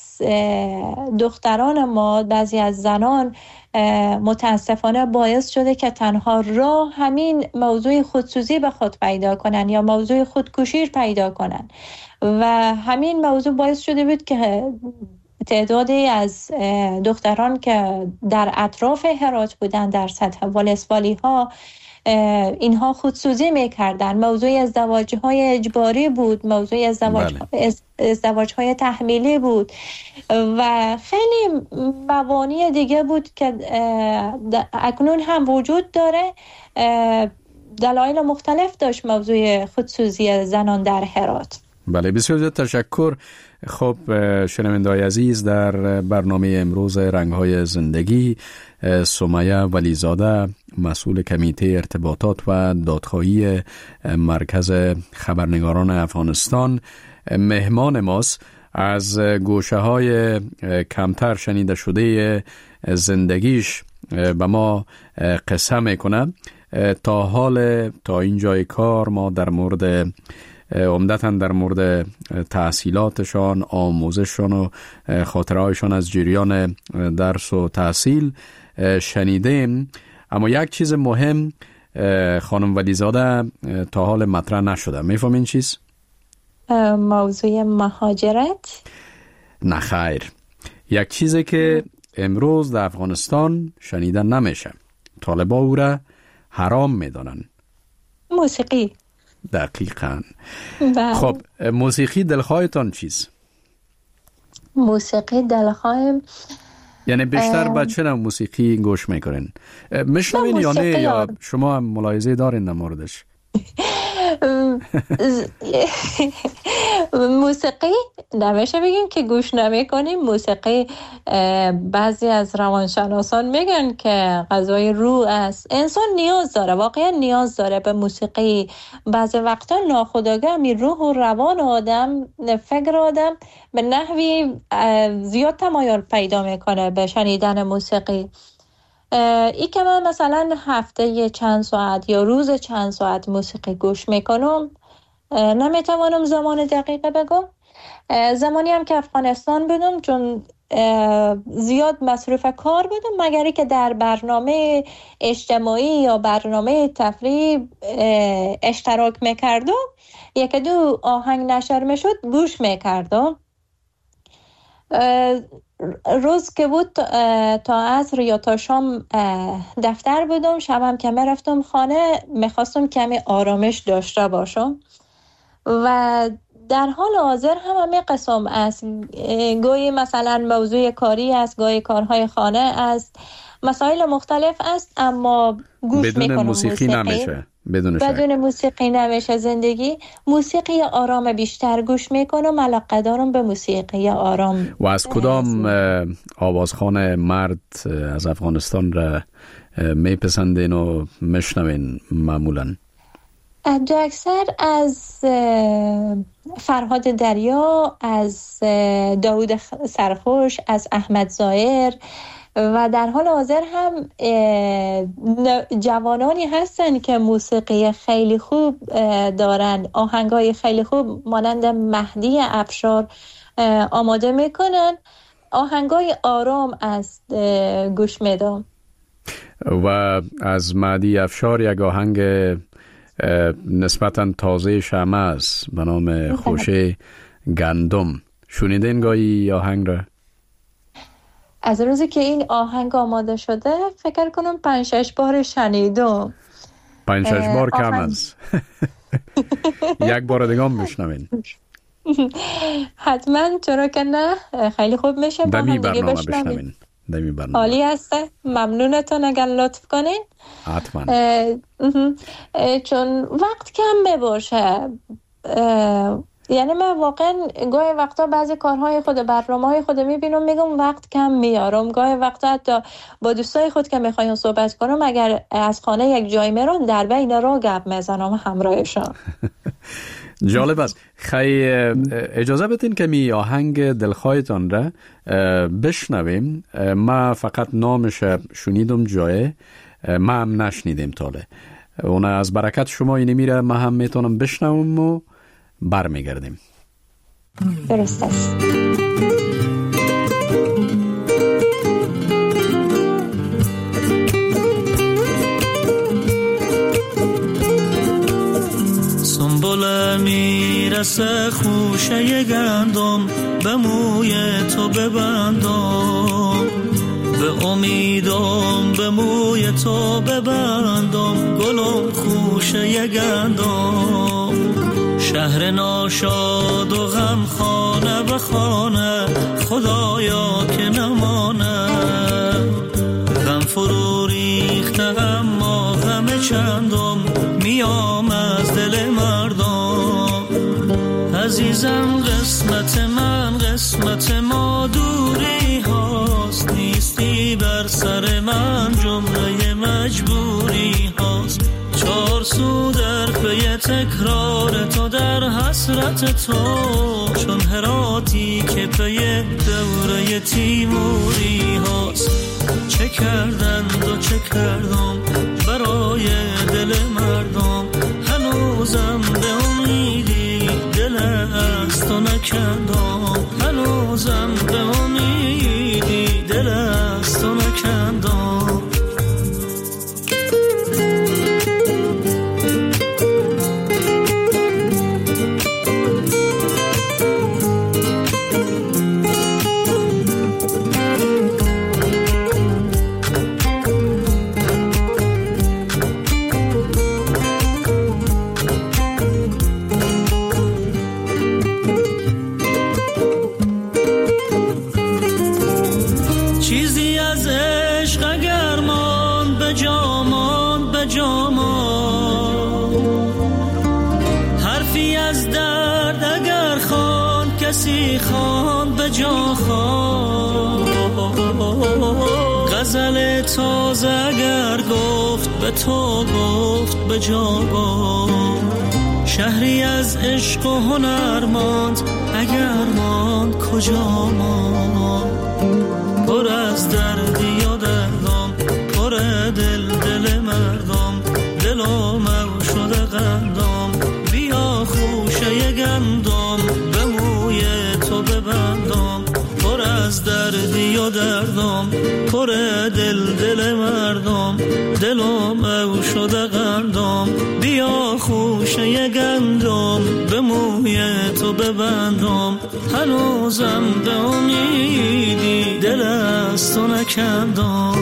Speaker 3: دختران ما، بعضی از زنان متاسفانه باعث شده که تنها راه همین موضوع خودسوزی به خود پیدا کنن یا موضوع خودکشی پیدا کنن و همین موضوع باعث شده بود که تعدادی از دختران که در اطراف هرات بودن در سطح ولسوالی ها اینها خودسوزی میکردن. موضوع ازدواج های اجباری بود، موضوع ازدواج های تحمیلی بود و خیلی موانع دیگه بود که اکنون هم وجود داره. دلایل مختلف داشت موضوع خودسوزی زنان در هرات.
Speaker 2: بله، بسیار زیاد تشکر. خب شنونده‌های عزیز، در برنامه امروز رنگ‌های زندگی سمیه ولیزاده، مسئول کمیته ارتباطات و دادخواهی مرکز خبرنگاران افغانستان مهمان ماست. از گوشه‌های کمتر شنیده شده زندگیش به ما قصه میکنه. تا اینجای کار ما در مورد عمدتاً در مورد تحصیلاتشان، آموزششان و خاطرهایشان از جریان درس و تحصیل شنیدیم، اما یک چیز مهم خانم ولیزاده تا حال مطرح نشده. میفهمین چیز؟
Speaker 3: موضوع مهاجرت؟
Speaker 2: نه خیر، یک چیزی که امروز در افغانستان شنیدن نمیشه، طالبا او را حرام میدانن.
Speaker 3: موسیقی.
Speaker 2: دقیقاً.
Speaker 3: بله.
Speaker 2: خب موسیقی دلخواهتان چیز؟
Speaker 3: موسیقی دلخواهم
Speaker 2: یعنی بیشتر با چه نوع موسیقی گوش میکنین؟ میشنوین یا نه، یا شما هم ملاحظه دارین در موردش؟
Speaker 3: موسیقی نمیشه بگیم که گوش نمی کنیم. موسیقی بعضی از روانشناسان میگن که غذای روح است. انسان نیاز داره، واقعا نیاز داره به موسیقی. بعضی وقتا ناخودآگاه می روح و روان آدم، فکر آدم به نحوی زیاد تمایل پیدا میکنه به شنیدن موسیقی. ای که من مثلا هفته چند ساعت یا روز چند ساعت موسیقی گوش میکنم، نمیتوانم زمان دقیقه بگم. زمانی هم که افغانستان بودم، چون زیاد مصروف کار بودم، مگری که در برنامه اجتماعی یا برنامه تفریح اشتراک میکردم، یک دو آهنگ نشر میشد گوش میکردم. روز که بود تا عصر یا تا شام دفتر بودم، شبم که میرفتم خانه میخواستم کمی آرامش داشته باشم و در حال حاضر همه قسم است. گویی مثلا موضوع کاری است، گویی کارهای خانه است، مسائل مختلف است، اما گوش
Speaker 2: بدون
Speaker 3: میکنم
Speaker 2: موسیقی نمیشه.
Speaker 3: بدون موسیقی نمیشه زندگی. موسیقی آرام بیشتر گوش میکنم، علاقه دارم به موسیقی آرام.
Speaker 2: و از کدام آوازخوان مرد از افغانستان را میپسندین و میشنوین معمولا؟
Speaker 3: دو اکثر از فرهاد دریا، از داود سرخوش، از احمد ظاهر و در حال حاضر هم جوانانی هستن که موسیقی خیلی خوب دارن، آهنگای خیلی خوب مانند مهدی افشار آماده میکنن. آهنگای آرام است گوش میدم.
Speaker 2: و از مهدی افشار یک آهنگ نسبتاً تازه شمع است به نام خوشه گندم. شنیدین گاهی آهنگ را؟
Speaker 3: از روزی که این آهنگ آماده شده فکر کنم 5-6 بار شنیدم.
Speaker 2: 5-6 بار کم است. یک بار دیگه هم بشنوین.
Speaker 3: حتما، چرا که نه، خیلی خوب میشه با هم دیگه بشنوین. عالی هسته، ممنونتون اگر لطف کنین.
Speaker 2: حتما.
Speaker 3: چون وقت کم میباشه، یعنی من واقعا گاهی وقتا بعضی کارهای خود برنامه‌های خود میبینم میگم وقت کم میارم، گاهی وقتا حتی با دوستای خود که میخوایم صحبت کنم اگر از خانه یک جای میرم در بین راه گپ میزنم همراهشان.
Speaker 2: جالب است. خیلی اجازه بدین که می آهنگ دلخواهتان را بشنویم. ما فقط نامش شنیدم جایه، ما هم نشنیدیم تاله. اون از برکت شما اینی میره ما هم میتونم بشنوم و برمیگردیم.
Speaker 3: درست است.
Speaker 6: سنبله میرسه خوشه گندم، به موی تو ببندم، به امیدم به موی تو ببندم، گلم خوشه گندم. شهر ناشاد و غم خانه به خانه، خدایا که نمانه. غم فرو ریخته اما غم چندم، میام از دل مردم. عزیزم قسمت من قسمت ما دوری هاست، نیستی بر سر من جمله مجبوری هاست. چار سو در پی تکرار تو در حسرت تو، چون هراتی که پی دوره تیموری هاست. چه کردند و چه کردم برای دل مردم، هنوزم به امیدی دل از تو نکندم، هنوزم به امیدی دل از تو نکندم. غزل تازه اگر گفت به تو گفت به جا گفت. شهری از عشق و هنر ماند اگر ماند کجا ماند. پر از دردی و دردم، پر دل مردم، دلم او شده قندم. بیا خوشه گندم به موی تو ببندم، پر از دردی و دردم، پر دل مردم، دلم او شده قندم. بیا خوشه گندم به موی تو ببندم، هنوزم به امیدی دل از تو نکندم.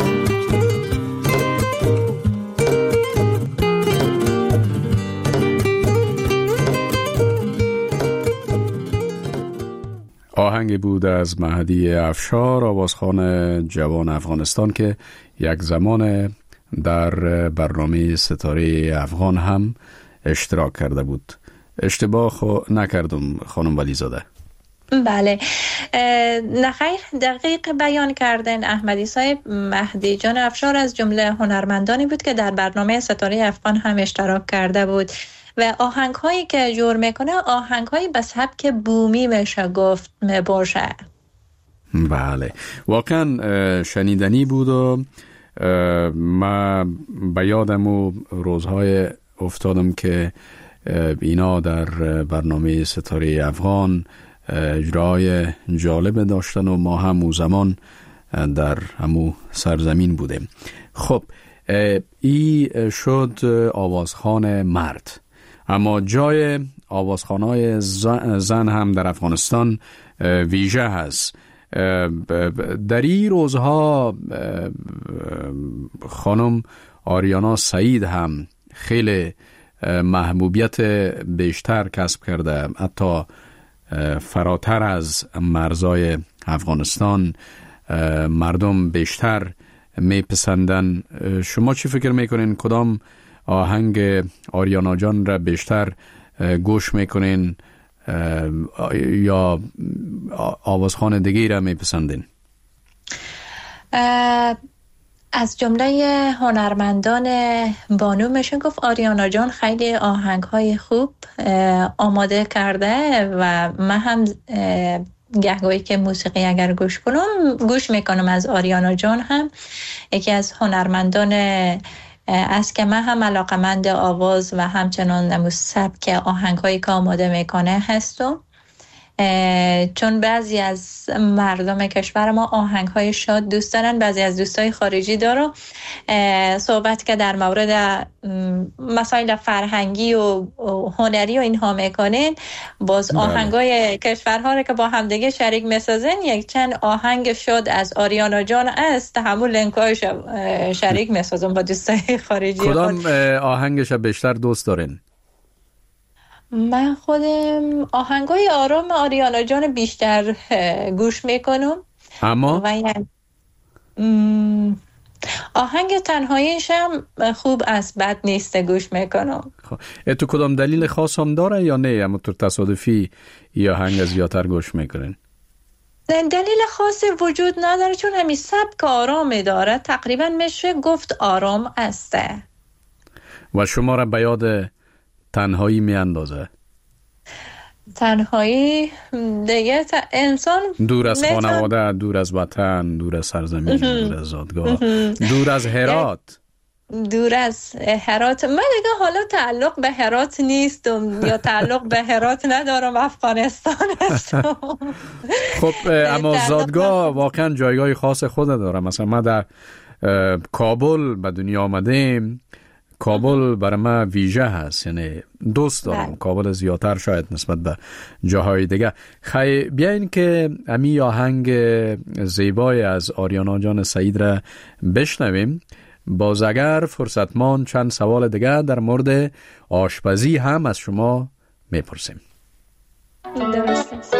Speaker 2: آهنگ بود از مهدی افشار، آوازخوان جوان افغانستان که یک زمان در برنامه ستاره افغان هم اشتراک کرده بود. اشتباه نکردم خانم ولیزاده؟
Speaker 3: بله، نخیر، دقیق بیان کردن احمدی صاحب. مهدی جان افشار از جمله هنرمندانی بود که در برنامه ستاره افغان هم اشتراک کرده بود و آهنگ هایی که جور میکنه آهنگ هایی به سبک بومی میشه گفت باشه.
Speaker 2: بله، واقعا شنیدنی بود و ما به یادم و روزهای افتادم که اینا در برنامه ستاره افغان اجرای جالب داشتن و ما همون زمان در همون سرزمین بودیم. خب ای شد آوازخوان مرد، اما جای آوازخوانای زن هم در افغانستان ویژه هست. در این روزها خانم آریانا سعید هم خیلی محبوبیت بیشتر کسب کرده، حتی فراتر از مرزای افغانستان مردم بیشتر میپسندن. شما چی فکر میکنین؟ کدام آهنگ آریانا جان را بیشتر گوش میکنین یا آوازخوان دیگه را میپسندین؟
Speaker 3: از جمله هنرمندان بانو میشون گفت آریانا جان خیلی آهنگ‌های خوب آماده کرده و من هم گهگاهی که موسیقی اگر گوش میکنم از آریانا جان، هم یکی از هنرمندان است که من هم علاقمند آواز و همچنان نمو سبک آهنگ‌هایی که آماده میکنه هستم، چون بعضی از مردم کشور ما آهنگ‌های شاد دوست دارن. بعضی از دوستای خارجی دارو صحبت که در مورد مسائل فرهنگی و هنری و اینها میکنین، باز آهنگ‌های کشورها رو که با هم دیگه شریک میسازن، یک چند آهنگ شاد از آریانا جان است، همون لینک‌های شریک میسازن با دوستای خارجی.
Speaker 2: کدام آهنگش بیشتر دوست دارین؟
Speaker 3: من خودم آهنگای آرام آریانا جان بیشتر گوش میکنم،
Speaker 2: اما
Speaker 3: و یعنی آهنگ تنهاییش هم خوب است، بد نیست، گوش میکنم.
Speaker 2: تو کدام دلیل خاص هم داره یا نه، اما تو تصادفی یا آهنگ زیادتر گوش میکنین؟
Speaker 3: دلیل خاصی وجود نداره، چون همین سبک آرامی داره، تقریبا میشه گفت آرام است.
Speaker 2: و شما را به یاد تنهایی می اندازه؟
Speaker 3: تنهایی دیگه انسان
Speaker 2: دور از خانواده، دور از وطن، دور از سرزمین، دور از زادگاه، دور از هرات.
Speaker 3: دور از هرات من دیگه حالا تعلق به هرات نیستم یا تعلق به هرات ندارم، افغانستان هستم.
Speaker 2: خب اما زادگاه واقعا جایگاه خاص خود داره. مثلا ما در کابل به دنیا آمدیم، کابل برای من ویژه هست، یعنی دوست دارم کابل زیادتر شاید نسبت به جاهای دیگه. خیلی بیاین که امی آهنگ زیبای از آریانا جان سعید را بشنویم. باز اگر فرصتمان چند سوال دیگه در مورد آشپزی هم از شما میپرسیم.
Speaker 3: درست است.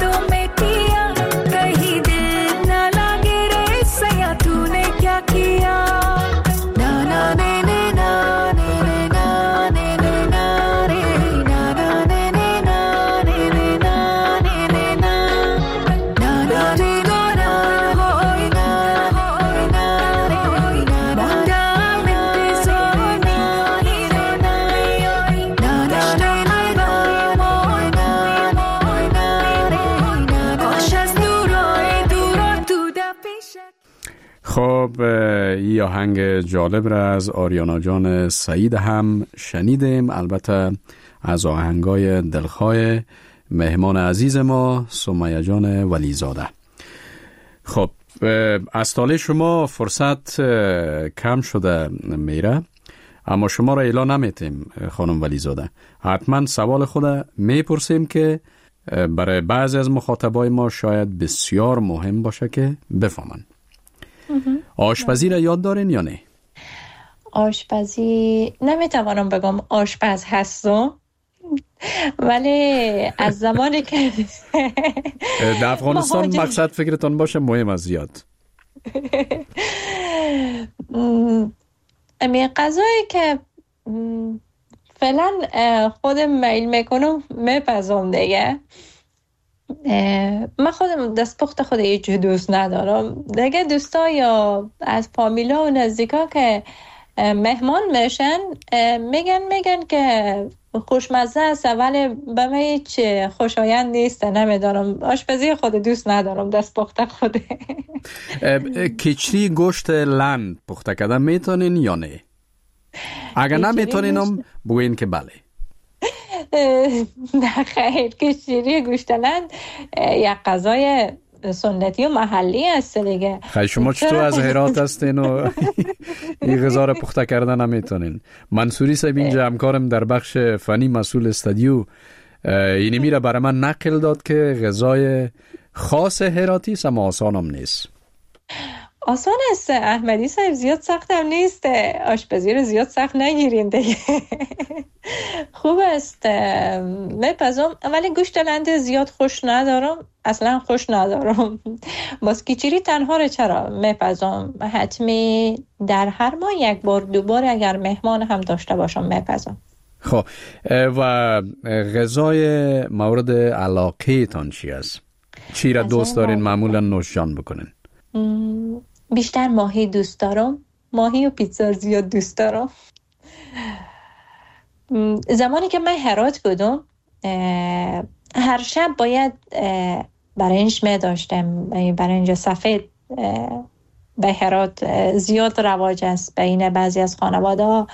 Speaker 7: किया
Speaker 2: خب این آهنگ جالب را از آریانا جان سعید هم شنیدیم، البته از آهنگای دلخواه مهمان عزیز ما سمیه جان ولیزاده. خب از طال شما فرصت کم شده میره، اما شما را اعلان نمیتیم خانم ولیزاده. حتما سوال خود میپرسیم که برای بعضی از مخاطبای ما شاید بسیار مهم باشه که بفهمن. آشپزی را یاد دارین یا نه؟
Speaker 3: آشپزی نمیتوانم بگم آشپز هستم، ولی از زمانی که
Speaker 2: در افغانستان مقصد فکرتان باشه مهم از زیاد.
Speaker 3: امی غذایی که فعلا خودم میل میکنم میپزم دیگه. من خودم دستپخت خود هیچ دوست ندارم دیگه. دوستا یا از فامیلا و نزدیکا که مهمان میشن میگن که خوشمزه است ولی به من هیچ خوشایند نیست. نمیدارم، آشپزی خود دوست ندارم، دست پخته خود.
Speaker 2: کچری گوشت لند پخته کردن میتونین یا نه؟ اگر نمیتونینم بگوین که بله.
Speaker 3: نه خیر، کچری گوشت لند یک غذای سنتی و محلی است دیگه.
Speaker 2: خیلی شما چطور از هرات هستین و این غذا رو پخته کردن نمیتونین؟ منصوری صاحب اینجا همکارم در بخش فنی مسئول استودیو اینی میره برای من نقل داد که غذای خاص هراتی است اما آسانم نیست.
Speaker 3: آسان است احمدی صاحب، زیاد سخت هم نیست. آشپزی رو زیاد سخت نگیرین دیگه. خوب است میپزم، ولی گوشت لند زیاد خوش ندارم، اصلا خوش ندارم. باز کچری تنها رو چرا میپزم، حتمی در هر ماه یک بار دو بار اگر مهمان هم داشته باشم میپزم.
Speaker 2: خب و غذای مورد علاقه تان چی است؟ چی را دوست دارین معمولا نوشجان بکنین؟
Speaker 3: بیشتر ماهی دوست دارم، ماهی و پیتزا زیاد دوست دارم. زمانی که من هرات بودم هر شب باید برنج می داشتم. برنج سفید به هرات زیاد رواج است بین بعضی از خانواده ها.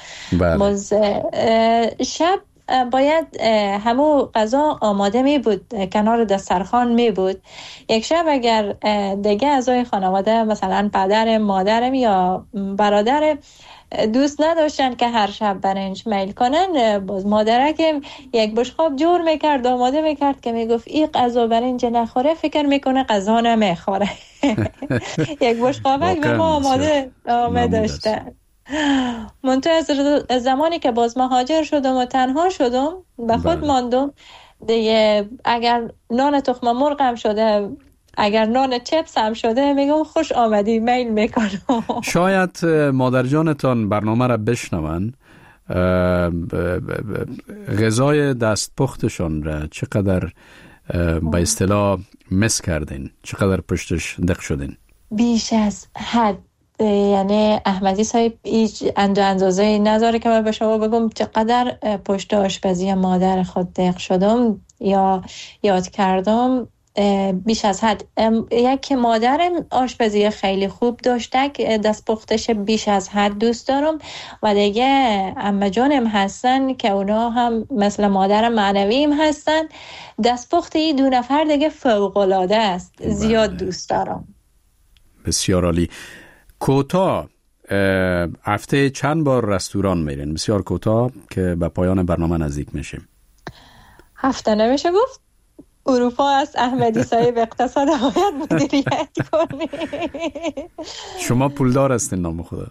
Speaker 3: شب باید همو غذا آماده می بود، کنار دسترخوان می بود. یک شب اگر دیگه اعضای خانواده مثلا پدر مادرم یا برادر دوست نداشتن که هر شب برنج میل کنن، باز مادرکم یک بشقاب جور میکرد آماده میکرد که میگفت این غذا برنج نخوره فکر میکنه غذا نمیخوره. یک بشقابک به ما آماده داشتن. منتظر زمانی که باز مهاجر شدم و تنها شدم به خود ماندم دیگه. اگر نان تخم مرغ هم شده، اگر نان چپس هم شده، میگم خوش آمدی، میل میکنم. شاید
Speaker 2: مادر جانتان برنامه را بشنون، غذای دست پختشان را چقدر به اصطلاح مس کردین، چقدر پشتش دق شدین؟
Speaker 3: بیش از حد. یعنی احمدی صاحب هیچ اندازه‌ای نداره که من به شما بگم چقدر پشت آشپزی مادر خود دق شدم یا یاد کردم. بیش از حد. یک مادرم آشپزی خیلی خوب داشته که دست پختش بیش از حد دوست دارم و دیگه عمه جانم هستن که اونا هم مثل مادر معنویم هستن. دست پخت این دو نفر دیگه فوق‌العاده است. زیاد دوست دارم.
Speaker 2: بسیار عالی. کوتاه هفته چند بار رستوران میرین؟ بسیار کوتاه که به پایان برنامه نزدیک میشیم.
Speaker 3: هفته نمیشه گفت. اروپا است احمدی صاحب، اقتصاد باید مدیریت کنی.
Speaker 2: شما پولدار هستین نام خدا.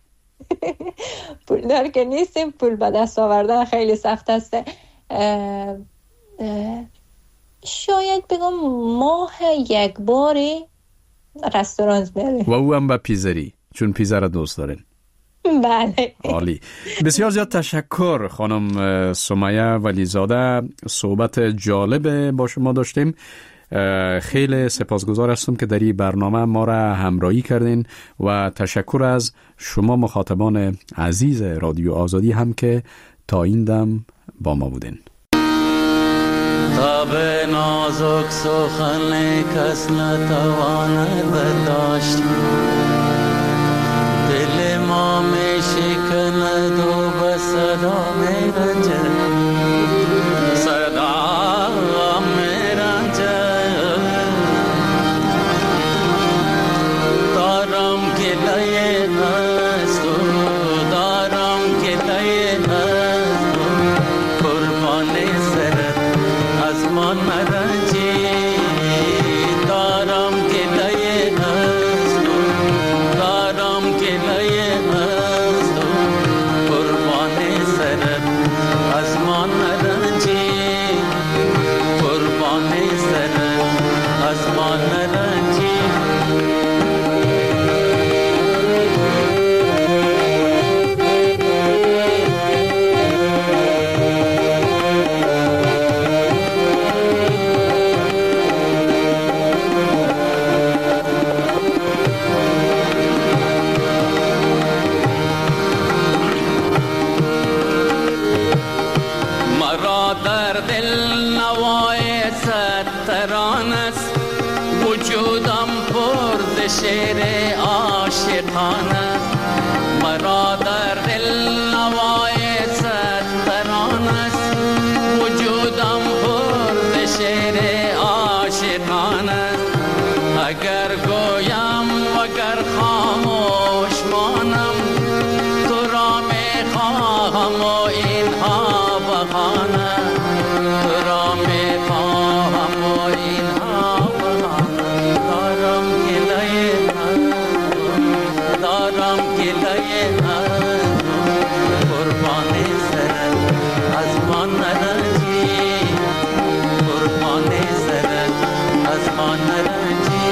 Speaker 3: پولدار که نیستیم، پول به دست آوردن خیلی سخت است. شاید بگم ماه یک باری رستوران بریم.
Speaker 2: و او هم به پیزری، چون پیزا را دوست دارین.
Speaker 3: بله.
Speaker 2: عالی. بسیار زیاد تشکر خانم سمیه ولیزاده، صحبت جالب با شما داشتیم. خیلی سپاسگزار هستم که در این برنامه ما را همراهی کردین و تشکر از شما مخاطبان عزیز رادیو آزادی هم که تا این دم با ما بودین.
Speaker 6: تا به نازک سخن کس نتواند برداشت،
Speaker 7: کند و به صدا می رنجد صدا می رنجد دارم گله از تو دارم گله از تو قربان سرت از من مرنجی دارم گله از تو دارم گله از تو قربان سرت از من مرنجی قربان سرت از من مرنجی مرا در دل نوای ستران است وجودم پر شعر عاشقان است مرا در دل نوای ستران است وجودم پر شعر عاشقان است اگر گویم وگر خاموش مانم تو را می خواهم و اینها بهانه تو را می خواهم و اینها بهانه دارم گله دارم گله قربان سرت از من نرنجی قربان سرت از من نرنجی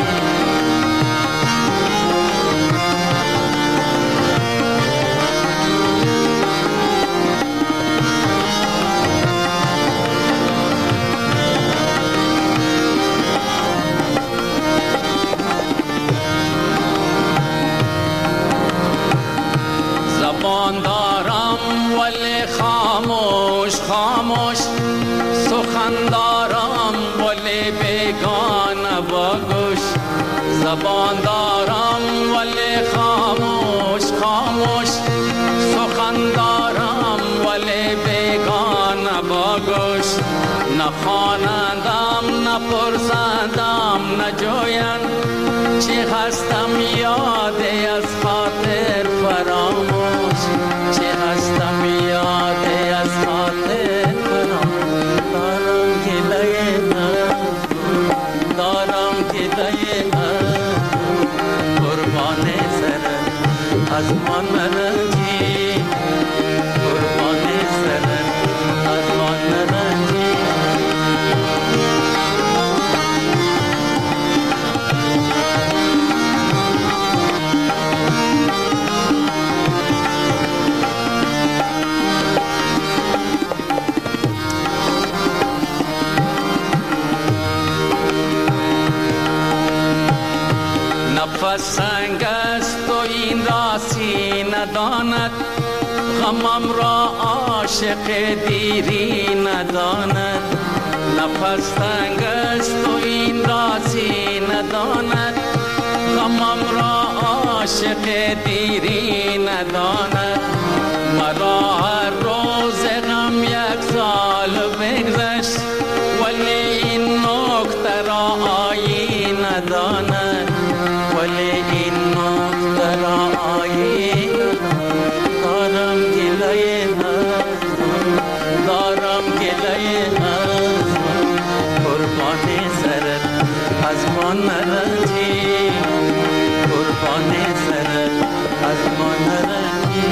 Speaker 7: زبان دارم ولی خاموش خاموش سخن دارم ولی بیگانه با گوش زبان دارم ولی خاموش خاموش سخن دارم ولی بیگانه با گوش نخوانندم نپرسندم نجویند چی هستم یادی از خاطر فراموش چی هستم یادی از خاطر فراموش دارم گله دارم گله قربان سرت از من مرنجی قربان سرت از من مرنجی نفس سنگ است و این راسی نداند غمم را عاشق دیری نداند نفس سنگ است و این راسی نداند غمم را عاشق دیری نداند مرا هر روز غم یک سال بگذشت ولی این نکته را آیین نداند ولی این نکته را آیین دارم گله دارم گله قربان سرت از من نرنجی قربان سرت از من نرنجی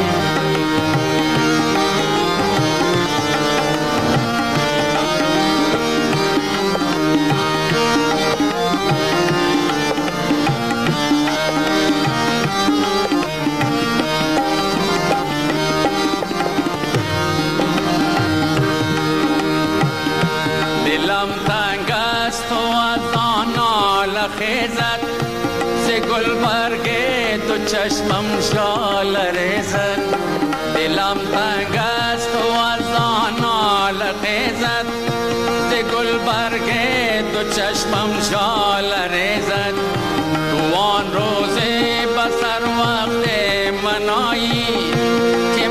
Speaker 7: دلم تنگ است و از آن ناله خیزد ز گلبرگ تو چشمم شال ریزد دلم تنگ است و از آن ناله خیزد ز گلبرگ تو چشمم شال ریزد تو آن روز بسر وقت منایی که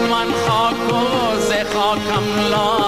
Speaker 7: خاکم لا